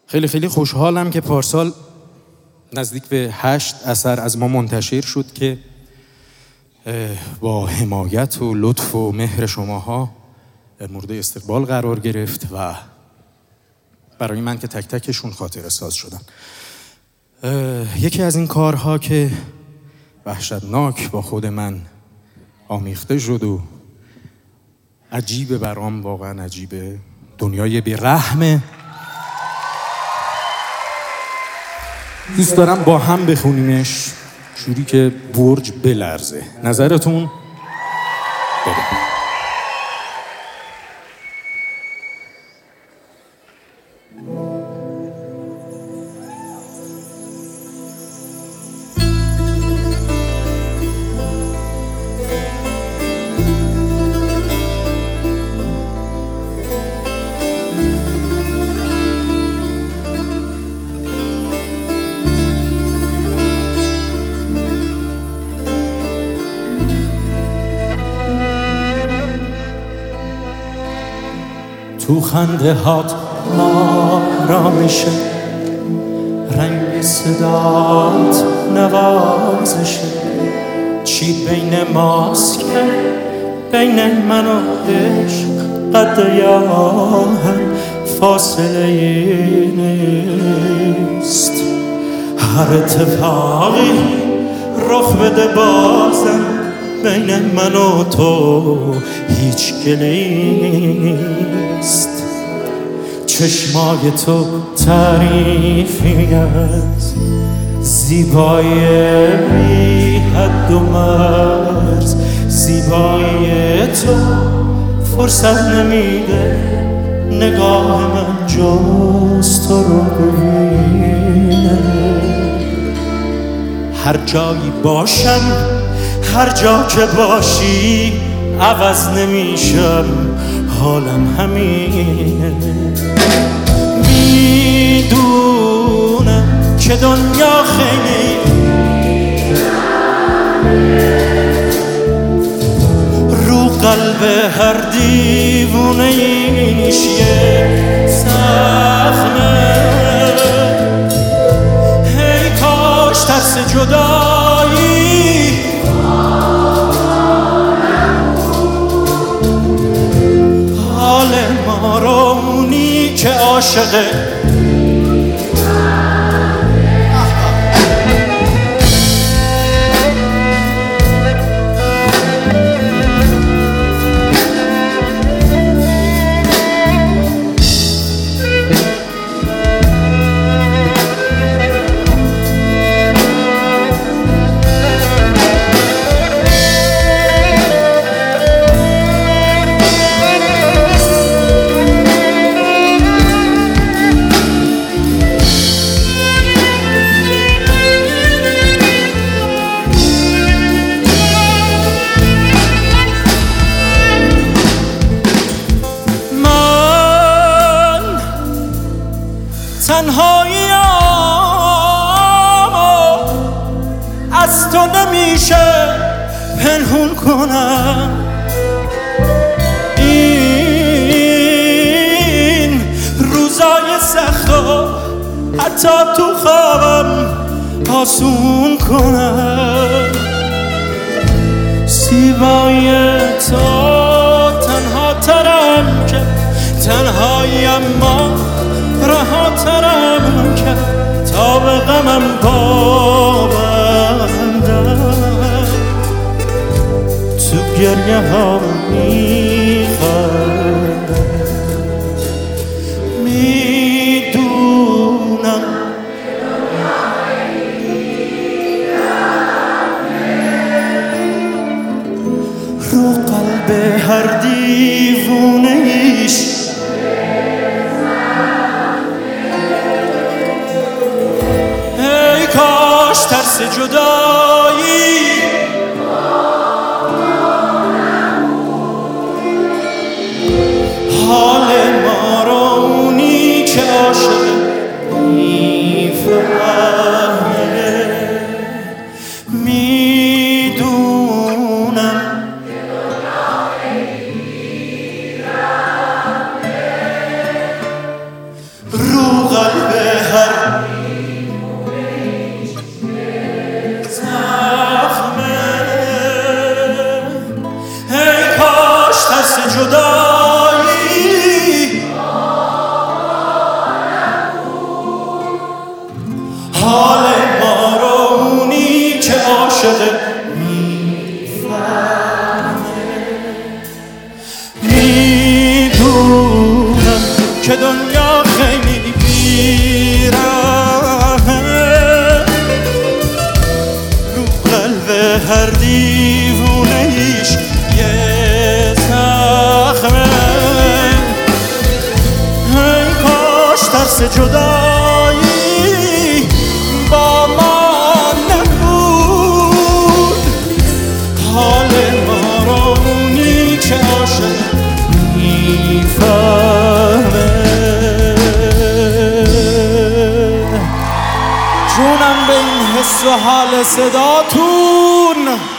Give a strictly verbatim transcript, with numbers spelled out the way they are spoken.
خیلی خیلی خوشحالم که پارسال نزدیک به هشت اثر از ما منتشر شد که با حمایت و لطف و مهر شماها مورد استقبال قرار گرفت و برای من که تک تکشون خاطره ساز شدن. یکی از این کارها که وحشتناک با خود من آمیخته شد و عجیبه برام، واقعا عجیبه، دنیای بی‌رحمه. دوست دارم با هم بخونیمش جوری که برج بلرزه. نظرتون؟ بده. تو خنده هات آرامشه، رنگ صدات نوازشه، چی بین ماست که بین من و عشق قد یا هم فاصله ای نیست. هر اتفاقی رخ بده بازم بین من و تو هیچ گلی نیست. چشمای تو تعریفی از زیبایی بی حد و مرز، زیبایی تو فرصت نمیده نگاه من جز تو رو ببینه. هر جایی باشم، هر جا که باشی عوض نمیشم، حالم همینه. میدونم که دنیا خیلی رو قلب هر دیوونه ایش یه زخمه. هی کاش ترس جدایی حال ما رو اونی که عاشقه تنهایی‌امو از تو نمیشه پنهون کنم. این روزای سختو حتی تو خوابم آسون کنم. زیبایی تو تنها ترم که تنهاییم ما رها ترم که تا به غمم پابندم. تو گریه ها میخندم، میدونم رو قلب هر دیوونه ایش ترس جدایی حال ما رو اونی که عاشق میفهمه. میدونم رو قلب خیلی بیرحمه رو قلب هر دیوونه ایش یه زخمه ای کاش ترس جدایی با ما نبود حال ما رو اونی که عاشق میفهمه جونم به این حس و حال صداتون